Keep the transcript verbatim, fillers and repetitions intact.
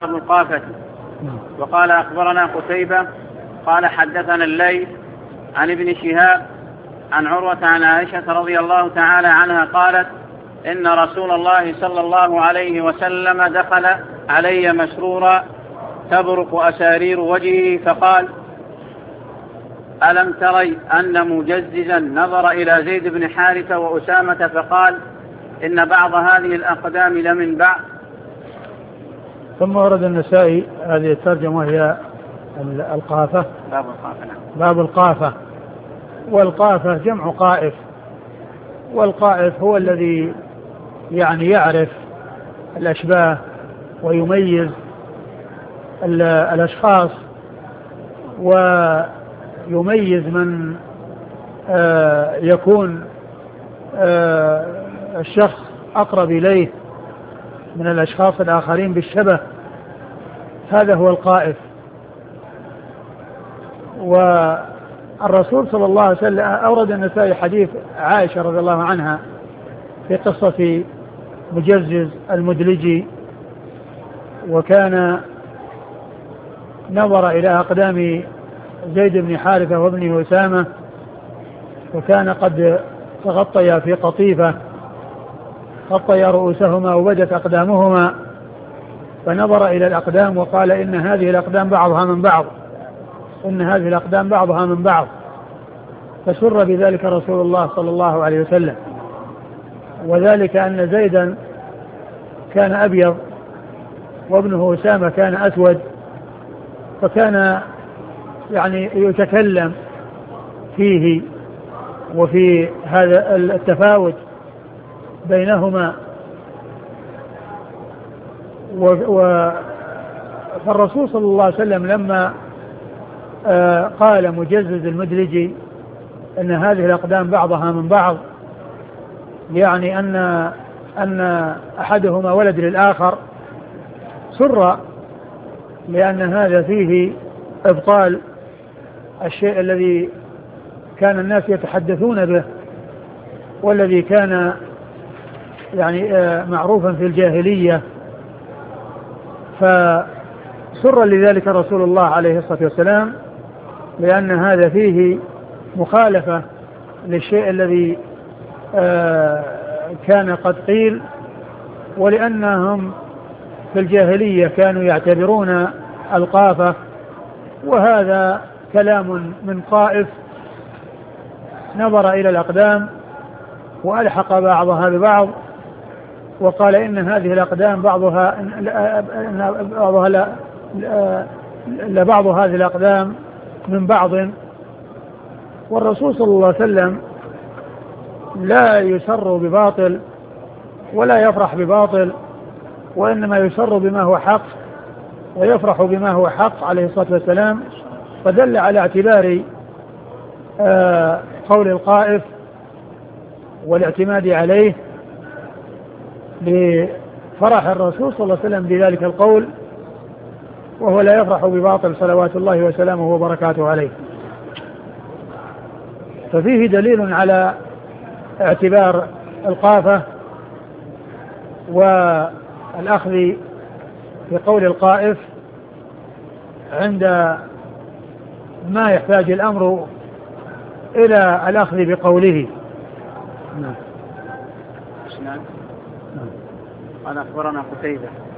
القافة. وقال أخبرنا قتيبة قال حدثنا الليث عن ابن شهاب عن عروة عن عائشة رضي الله تعالى عنها قالت إن رسول الله صلى الله عليه وسلم دخل علي مسرورا تبرق أسارير وجهه فقال: ألم تري أن مجززا نظر إلى زيد بن حارثة وأسامة فقال: إن بعض هذه الأقدام لمن بعض. ثم ورد النسائي هذه الترجمة وهي القافة. باب القافة. نعم. باب القافة. والقافة جمع قائف، والقائف هو الذي يعني يعرف الأشباه ويميز الأشخاص ويميز من يكون الشخص أقرب إليه من الأشخاص الآخرين بالشبه، هذا هو القائف. والرسول صلى الله عليه وسلم أورد النسائي حديث عائشة رضي الله عنها في قصة مجزز المدلجي، وكان نظر إلى أقدام زيد بن حارثة وابن أسامة، وكان قد تغطيا في قطيفة غطيا رؤوسهما وبدت أقدامهما، فنظر إلى الأقدام وقال: إن هذه الأقدام بعضها من بعض إن هذه الأقدام بعضها من بعض فسر بذلك رسول الله صلى الله عليه وسلم. وذلك أن زيدا كان أبيض وابنه أسامة كان أسود، فكان يعني يتكلم فيه وفي هذا التفاوت بينهما. فالرسول صلى الله عليه وسلم لما قال مجزز المدلجي أن هذه الأقدام بعضها من بعض، يعني أن أن أحدهما ولد للآخر، سر لأن هذا فيه إبطال الشيء الذي كان الناس يتحدثون به والذي كان يعني معروفا في الجاهلية. فسر لذلك رسول الله عليه الصلاة والسلام لأن هذا فيه مخالفة للشيء الذي كان قد قيل، ولأنهم في الجاهلية كانوا يعتبرون القافة، وهذا كلام من قائف نظر إلى الأقدام وألحق بعضها ببعض وقال إن هذه الأقدام بعضها إن بعضها لا لبعض هذه الأقدام من بعض. والرسول صلى الله عليه وسلم لا يسر بباطل ولا يفرح بباطل، وإنما يسر بما هو حق ويفرح بما هو حق عليه الصلاة والسلام، فدل على اعتبار قول القائف والاعتماد عليه لفرح الرسول صلى الله عليه وسلم بذلك القول، وهو لا يفرح بباطل صلوات الله وسلامه وبركاته عليه. ففيه دليل على اعتبار القافة والأخذ بقول القائف عند ما يحتاج الأمر إلى الأخذ بقوله. نعم. قال أخبرنا قتيبة